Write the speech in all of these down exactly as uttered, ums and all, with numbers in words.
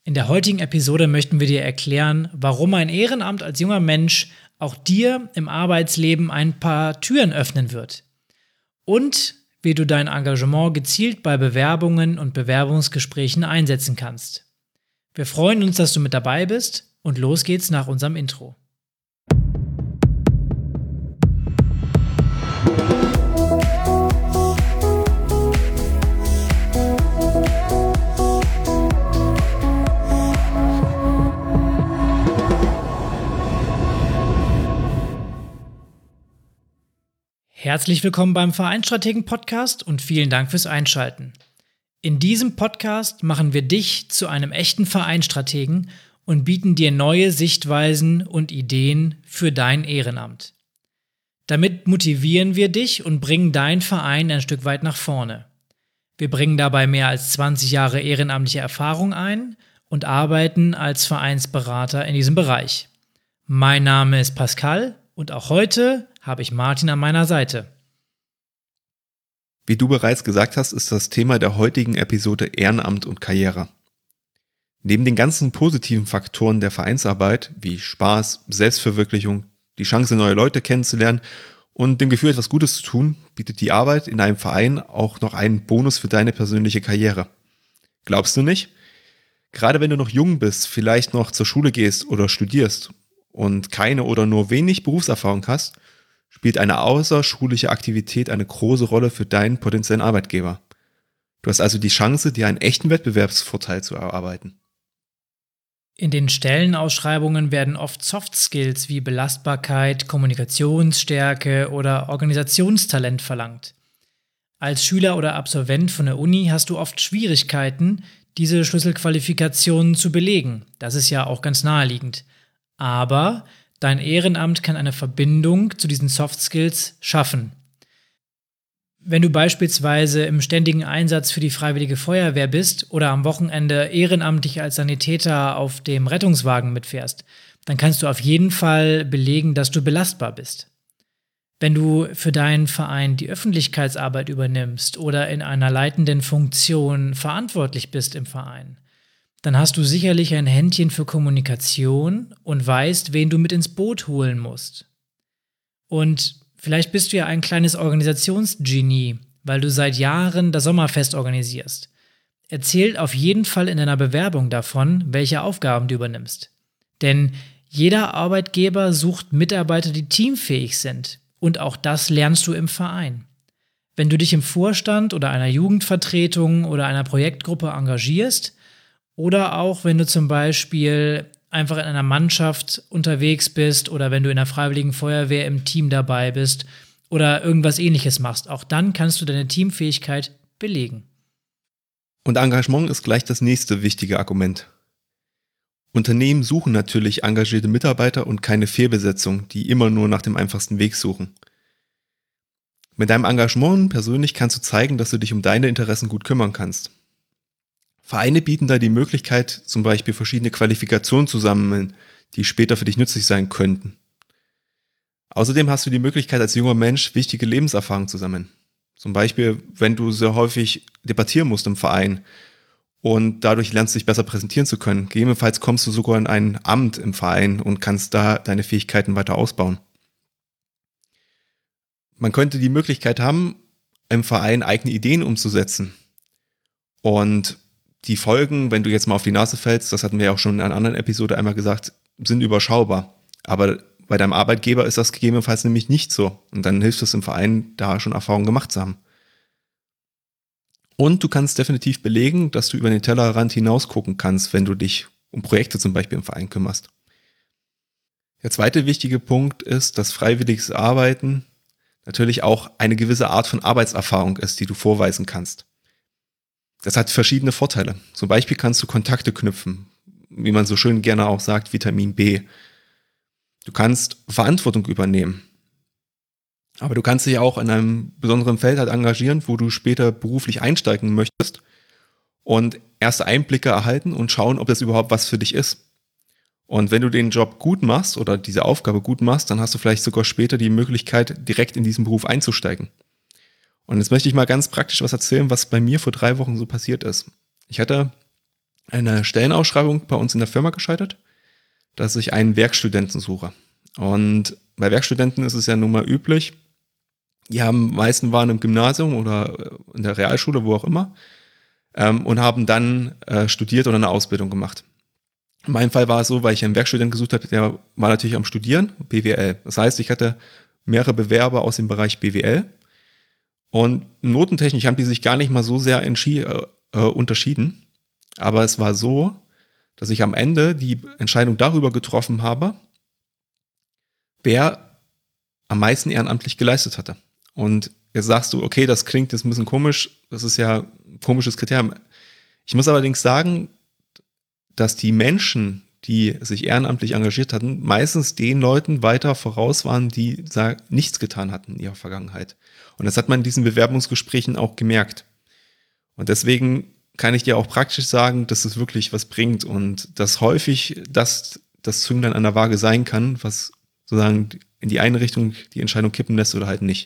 In der heutigen Episode möchten wir dir erklären, warum ein Ehrenamt als junger Mensch auch dir im Arbeitsleben ein paar Türen öffnen wird. Und wie du dein Engagement gezielt bei Bewerbungen und Bewerbungsgesprächen einsetzen kannst. Wir freuen uns, dass du mit dabei bist und los geht's nach unserem Intro. Herzlich willkommen beim Vereinsstrategen-Podcast und vielen Dank fürs Einschalten. In diesem Podcast machen wir dich zu einem echten Vereinsstrategen und bieten dir neue Sichtweisen und Ideen für dein Ehrenamt. Damit motivieren wir dich und bringen deinen Verein ein Stück weit nach vorne. Wir bringen dabei mehr als zwanzig Jahre ehrenamtliche Erfahrung ein und arbeiten als Vereinsberater in diesem Bereich. Mein Name ist Pascal und auch heute habe ich Martin an meiner Seite. Wie du bereits gesagt hast, ist das Thema der heutigen Episode Ehrenamt und Karriere. Neben den ganzen positiven Faktoren der Vereinsarbeit, wie Spaß, Selbstverwirklichung, die Chance, neue Leute kennenzulernen und dem Gefühl, etwas Gutes zu tun, bietet die Arbeit in einem Verein auch noch einen Bonus für deine persönliche Karriere. Glaubst du nicht? Gerade wenn du noch jung bist, vielleicht noch zur Schule gehst oder studierst und keine oder nur wenig Berufserfahrung hast, spielt eine außerschulische Aktivität eine große Rolle für deinen potenziellen Arbeitgeber. Du hast also die Chance, dir einen echten Wettbewerbsvorteil zu erarbeiten. In den Stellenausschreibungen werden oft Soft Skills wie Belastbarkeit, Kommunikationsstärke oder Organisationstalent verlangt. Als Schüler oder Absolvent von der Uni hast du oft Schwierigkeiten, diese Schlüsselqualifikationen zu belegen. Das ist ja auch ganz naheliegend. Aber dein Ehrenamt kann eine Verbindung zu diesen Soft Skills schaffen. Wenn du beispielsweise im ständigen Einsatz für die Freiwillige Feuerwehr bist oder am Wochenende ehrenamtlich als Sanitäter auf dem Rettungswagen mitfährst, dann kannst du auf jeden Fall belegen, dass du belastbar bist. Wenn du für deinen Verein die Öffentlichkeitsarbeit übernimmst oder in einer leitenden Funktion verantwortlich bist im Verein, dann hast du sicherlich ein Händchen für Kommunikation und weißt, wen du mit ins Boot holen musst. Und vielleicht bist du ja ein kleines Organisationsgenie, weil du seit Jahren das Sommerfest organisierst. Erzähl auf jeden Fall in deiner Bewerbung davon, welche Aufgaben du übernimmst. Denn jeder Arbeitgeber sucht Mitarbeiter, die teamfähig sind. Und auch das lernst du im Verein. Wenn du dich im Vorstand oder einer Jugendvertretung oder einer Projektgruppe engagierst, oder auch, wenn du zum Beispiel einfach in einer Mannschaft unterwegs bist oder wenn du in der Freiwilligen Feuerwehr im Team dabei bist oder irgendwas Ähnliches machst. Auch dann kannst du deine Teamfähigkeit belegen. Und Engagement ist gleich das nächste wichtige Argument. Unternehmen suchen natürlich engagierte Mitarbeiter und keine Fehlbesetzung, die immer nur nach dem einfachsten Weg suchen. Mit deinem Engagement persönlich kannst du zeigen, dass du dich um deine Interessen gut kümmern kannst. Vereine bieten da die Möglichkeit, zum Beispiel verschiedene Qualifikationen zu sammeln, die später für dich nützlich sein könnten. Außerdem hast du die Möglichkeit, als junger Mensch wichtige Lebenserfahrungen zu sammeln. Zum Beispiel, wenn du sehr häufig debattieren musst im Verein und dadurch lernst, dich besser präsentieren zu können. Gegebenenfalls kommst du sogar in ein Amt im Verein und kannst da deine Fähigkeiten weiter ausbauen. Man könnte die Möglichkeit haben, im Verein eigene Ideen umzusetzen. Und die Folgen, wenn du jetzt mal auf die Nase fällst, das hatten wir ja auch schon in einer anderen Episode einmal gesagt, sind überschaubar. Aber bei deinem Arbeitgeber ist das gegebenenfalls nämlich nicht so. Und dann hilft es im Verein, da schon Erfahrungen gemacht zu haben. Und du kannst definitiv belegen, dass du über den Tellerrand hinaus gucken kannst, wenn du dich um Projekte zum Beispiel im Verein kümmerst. Der zweite wichtige Punkt ist, dass freiwilliges Arbeiten natürlich auch eine gewisse Art von Arbeitserfahrung ist, die du vorweisen kannst. Das hat verschiedene Vorteile. Zum Beispiel kannst du Kontakte knüpfen, wie man so schön gerne auch sagt, Vitamin B. Du kannst Verantwortung übernehmen. Aber du kannst dich auch in einem besonderen Feld halt engagieren, wo du später beruflich einsteigen möchtest und erste Einblicke erhalten und schauen, ob das überhaupt was für dich ist. Und wenn du den Job gut machst oder diese Aufgabe gut machst, dann hast du vielleicht sogar später die Möglichkeit, direkt in diesen Beruf einzusteigen. Und jetzt möchte ich mal ganz praktisch was erzählen, was bei mir vor drei Wochen so passiert ist. Ich hatte eine Stellenausschreibung bei uns in der Firma geschaltet, dass ich einen Werkstudenten suche. Und bei Werkstudenten ist es ja nun mal üblich, die haben meisten waren im Gymnasium oder in der Realschule, wo auch immer, ähm, und haben dann äh, studiert oder eine Ausbildung gemacht. In meinem Fall war es so, weil ich einen Werkstudenten gesucht habe, der war natürlich am Studieren, B W L. Das heißt, ich hatte mehrere Bewerber aus dem Bereich B W L. Und notentechnisch haben die sich gar nicht mal so sehr entschi- äh, unterschieden. Aber es war so, dass ich am Ende die Entscheidung darüber getroffen habe, wer am meisten ehrenamtlich geleistet hatte. Und jetzt sagst du, okay, das klingt jetzt ein bisschen komisch, das ist ja ein komisches Kriterium. Ich muss allerdings sagen, dass die Menschen, die sich ehrenamtlich engagiert hatten, meistens den Leuten weiter voraus waren, die nichts getan hatten in ihrer Vergangenheit. Und das hat man in diesen Bewerbungsgesprächen auch gemerkt. Und deswegen kann ich dir auch praktisch sagen, dass es wirklich was bringt und dass häufig das, das Zünglein an der Waage sein kann, was sozusagen in die eine Richtung die Entscheidung kippen lässt oder halt nicht.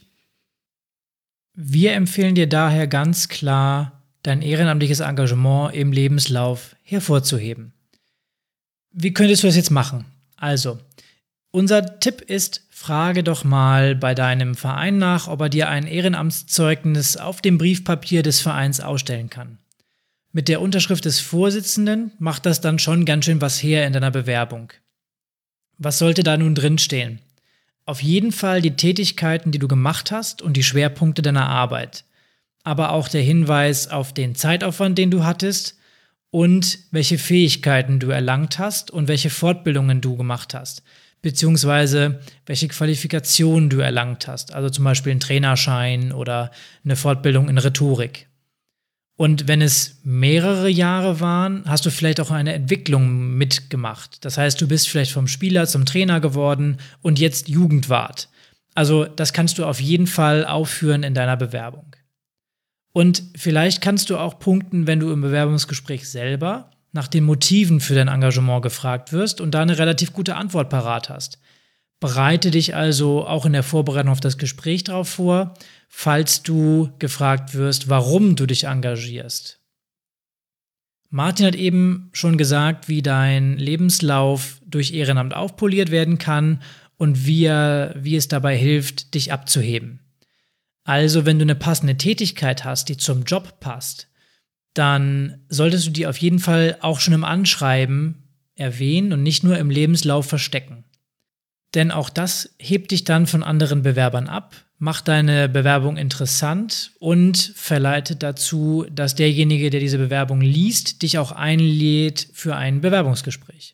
Wir empfehlen dir daher ganz klar, dein ehrenamtliches Engagement im Lebenslauf hervorzuheben. Wie könntest du das jetzt machen? Also, unser Tipp ist, frage doch mal bei deinem Verein nach, ob er dir ein Ehrenamtszeugnis auf dem Briefpapier des Vereins ausstellen kann. Mit der Unterschrift des Vorsitzenden macht das dann schon ganz schön was her in deiner Bewerbung. Was sollte da nun drinstehen? Auf jeden Fall die Tätigkeiten, die du gemacht hast und die Schwerpunkte deiner Arbeit. Aber auch der Hinweis auf den Zeitaufwand, den du hattest und welche Fähigkeiten du erlangt hast und welche Fortbildungen du gemacht hast, beziehungsweise welche Qualifikationen du erlangt hast, also zum Beispiel einen Trainerschein oder eine Fortbildung in Rhetorik. Und wenn es mehrere Jahre waren, hast du vielleicht auch eine Entwicklung mitgemacht. Das heißt, du bist vielleicht vom Spieler zum Trainer geworden und jetzt Jugendwart. Also das kannst du auf jeden Fall aufführen in deiner Bewerbung. Und vielleicht kannst du auch punkten, wenn du im Bewerbungsgespräch selber nach den Motiven für dein Engagement gefragt wirst und da eine relativ gute Antwort parat hast. Bereite dich also auch in der Vorbereitung auf das Gespräch darauf vor, falls du gefragt wirst, warum du dich engagierst. Martin hat eben schon gesagt, wie dein Lebenslauf durch Ehrenamt aufpoliert werden kann und wie, er, wie es dabei hilft, dich abzuheben. Also, wenn du eine passende Tätigkeit hast, die zum Job passt, dann solltest du die auf jeden Fall auch schon im Anschreiben erwähnen und nicht nur im Lebenslauf verstecken. Denn auch das hebt dich dann von anderen Bewerbern ab, macht deine Bewerbung interessant und verleitet dazu, dass derjenige, der diese Bewerbung liest, dich auch einlädt für ein Bewerbungsgespräch.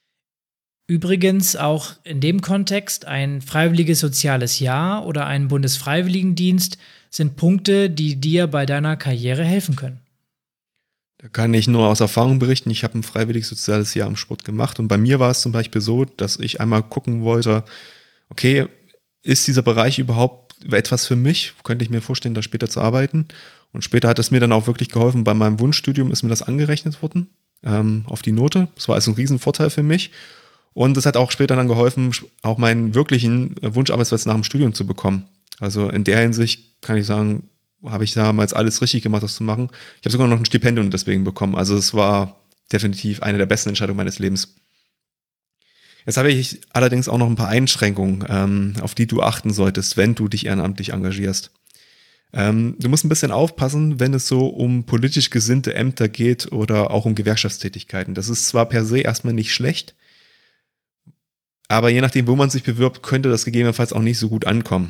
Übrigens auch in dem Kontext ein freiwilliges soziales Jahr oder ein Bundesfreiwilligendienst sind Punkte, die dir bei deiner Karriere helfen können. Da kann ich nur aus Erfahrung berichten, ich habe ein freiwilliges soziales Jahr im Sport gemacht und bei mir war es zum Beispiel so, dass ich einmal gucken wollte, okay, ist dieser Bereich überhaupt etwas für mich? Könnte ich mir vorstellen, da später zu arbeiten? Und später hat es mir dann auch wirklich geholfen, bei meinem Wunschstudium ist mir das angerechnet worden, ähm, auf die Note. Das war also ein Riesenvorteil für mich und es hat auch später dann geholfen, auch meinen wirklichen Wunscharbeitsplatz nach dem Studium zu bekommen. Also in der Hinsicht kann ich sagen, habe ich damals alles richtig gemacht, das zu machen. Ich habe sogar noch ein Stipendium deswegen bekommen. Also es war definitiv eine der besten Entscheidungen meines Lebens. Jetzt habe ich allerdings auch noch ein paar Einschränkungen, ähm, auf die du achten solltest, wenn du dich ehrenamtlich engagierst. Ähm, du musst ein bisschen aufpassen, wenn es so um politisch gesinnte Ämter geht oder auch um Gewerkschaftstätigkeiten. Das ist zwar per se erstmal nicht schlecht, aber je nachdem, wo man sich bewirbt, könnte das gegebenenfalls auch nicht so gut ankommen.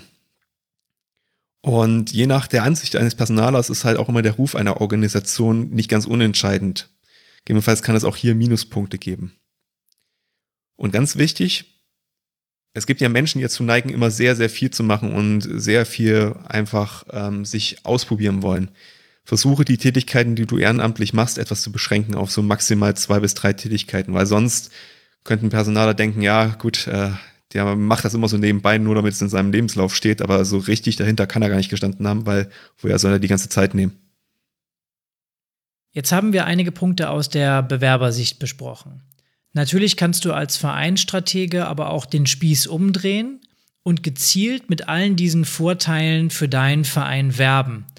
Und je nach der Ansicht eines Personalers ist halt auch immer der Ruf einer Organisation nicht ganz unentscheidend. Gegebenenfalls kann es auch hier Minuspunkte geben. Und ganz wichtig, es gibt ja Menschen, die dazu neigen, immer sehr, sehr viel zu machen und sehr viel einfach ähm, sich ausprobieren wollen. Versuche die Tätigkeiten, die du ehrenamtlich machst, etwas zu beschränken auf so maximal zwei bis drei Tätigkeiten, weil sonst könnten Personaler denken, ja gut, äh, der macht das immer so nebenbei, nur damit es in seinem Lebenslauf steht, aber so richtig dahinter kann er gar nicht gestanden haben, weil woher soll er die ganze Zeit nehmen? Jetzt haben wir einige Punkte aus der Bewerbersicht besprochen. Natürlich kannst du als Vereinsstratege aber auch den Spieß umdrehen und gezielt mit allen diesen Vorteilen für deinen Verein werben.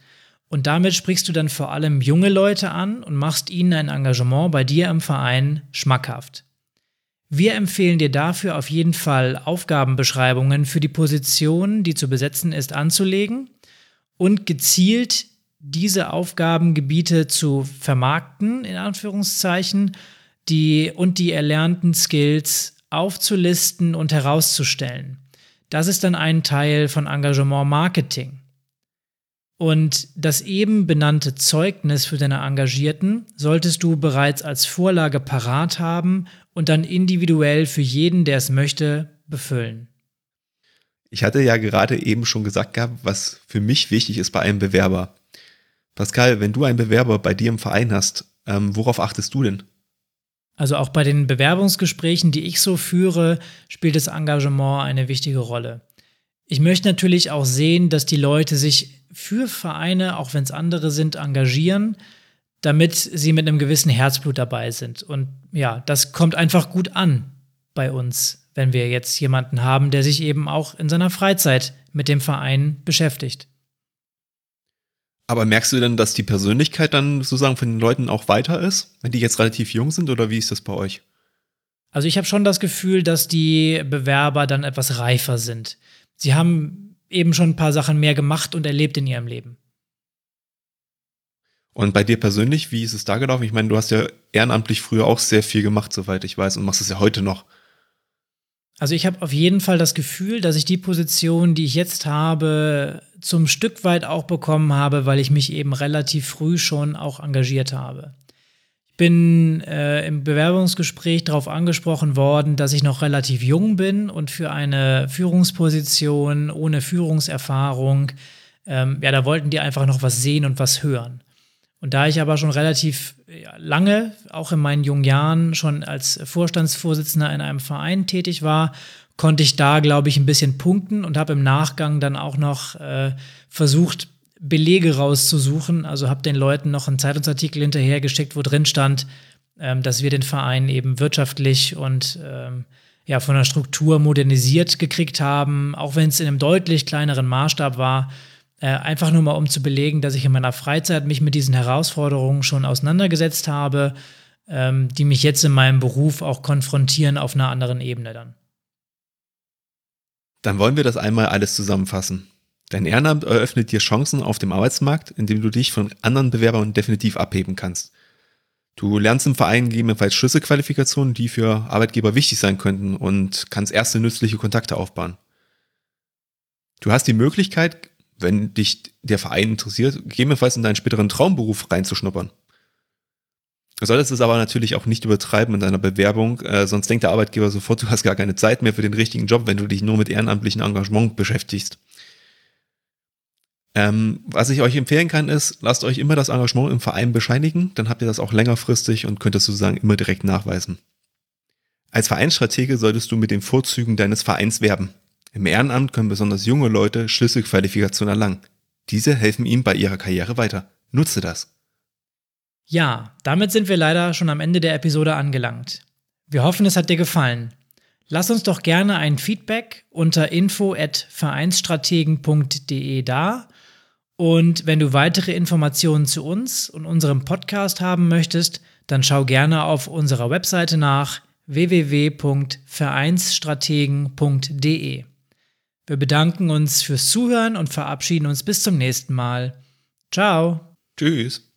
Und damit sprichst du dann vor allem junge Leute an und machst ihnen ein Engagement bei dir im Verein schmackhaft. Wir empfehlen dir dafür auf jeden Fall, Aufgabenbeschreibungen für die Position, die zu besetzen ist, anzulegen und gezielt diese Aufgabengebiete zu vermarkten, in Anführungszeichen, die, und die erlernten Skills aufzulisten und herauszustellen. Das ist dann ein Teil von Engagement Marketing. Und das eben benannte Zeugnis für deine Engagierten solltest du bereits als Vorlage parat haben und dann individuell für jeden, der es möchte, befüllen. Ich hatte ja gerade eben schon gesagt gehabt, was für mich wichtig ist bei einem Bewerber. Pascal, wenn du einen Bewerber bei dir im Verein hast, ähm, worauf achtest du denn? Also auch bei den Bewerbungsgesprächen, die ich so führe, spielt das Engagement eine wichtige Rolle. Ich möchte natürlich auch sehen, dass die Leute sich für Vereine, auch wenn es andere sind, engagieren, damit sie mit einem gewissen Herzblut dabei sind. Und ja, das kommt einfach gut an bei uns, wenn wir jetzt jemanden haben, der sich eben auch in seiner Freizeit mit dem Verein beschäftigt. Aber merkst du denn, dass die Persönlichkeit dann sozusagen von den Leuten auch weiter ist, wenn die jetzt relativ jung sind, oder wie ist das bei euch? Also ich habe schon das Gefühl, dass die Bewerber dann etwas reifer sind. Sie haben eben schon ein paar Sachen mehr gemacht und erlebt in ihrem Leben. Und bei dir persönlich, wie ist es da gelaufen? Ich meine, du hast ja ehrenamtlich früher auch sehr viel gemacht, soweit ich weiß, und machst es ja heute noch. Also ich habe auf jeden Fall das Gefühl, dass ich die Position, die ich jetzt habe, zum Stück weit auch bekommen habe, weil ich mich eben relativ früh schon auch engagiert habe. Ich bin äh, im Bewerbungsgespräch darauf angesprochen worden, dass ich noch relativ jung bin und für eine Führungsposition ohne Führungserfahrung, ähm, ja, da wollten die einfach noch was sehen und was hören. Und da ich aber schon relativ ja, lange, auch in meinen jungen Jahren, schon als Vorstandsvorsitzender in einem Verein tätig war, konnte ich da, glaube ich, ein bisschen punkten und habe im Nachgang dann auch noch äh, versucht, Belege rauszusuchen. Also habe den Leuten noch einen Zeitungsartikel hinterhergeschickt, wo drin stand, ähm, dass wir den Verein eben wirtschaftlich und ähm, ja, von der Struktur modernisiert gekriegt haben, auch wenn es in einem deutlich kleineren Maßstab war. Äh, einfach nur mal, um zu belegen, dass ich in meiner Freizeit mich mit diesen Herausforderungen schon auseinandergesetzt habe, ähm, die mich jetzt in meinem Beruf auch konfrontieren auf einer anderen Ebene dann. Dann wollen wir das einmal alles zusammenfassen. Dein Ehrenamt eröffnet dir Chancen auf dem Arbeitsmarkt, indem du dich von anderen Bewerbern definitiv abheben kannst. Du lernst im Verein gegebenenfalls Schlüsselqualifikationen, die für Arbeitgeber wichtig sein könnten, und kannst erste nützliche Kontakte aufbauen. Du hast die Möglichkeit, wenn dich der Verein interessiert, gegebenenfalls in deinen späteren Traumberuf reinzuschnuppern. Du solltest es aber natürlich auch nicht übertreiben in deiner Bewerbung, äh, sonst denkt der Arbeitgeber sofort, du hast gar keine Zeit mehr für den richtigen Job, wenn du dich nur mit ehrenamtlichem Engagement beschäftigst. Ähm, was ich euch empfehlen kann, ist, lasst euch immer das Engagement im Verein bescheinigen, dann habt ihr das auch längerfristig und könnt es sozusagen immer direkt nachweisen. Als Vereinsstratege solltest du mit den Vorzügen deines Vereins werben. Im Ehrenamt können besonders junge Leute Schlüsselqualifikationen erlangen. Diese helfen ihnen bei ihrer Karriere weiter. Nutze das. Ja, damit sind wir leider schon am Ende der Episode angelangt. Wir hoffen, es hat dir gefallen. Lass uns doch gerne ein Feedback unter info at vereinsstrategen punkt de da. Und wenn du weitere Informationen zu uns und unserem Podcast haben möchtest, dann schau gerne auf unserer Webseite nach w w w punkt vereinsstrategen punkt de. Wir bedanken uns fürs Zuhören und verabschieden uns bis zum nächsten Mal. Ciao. Tschüss.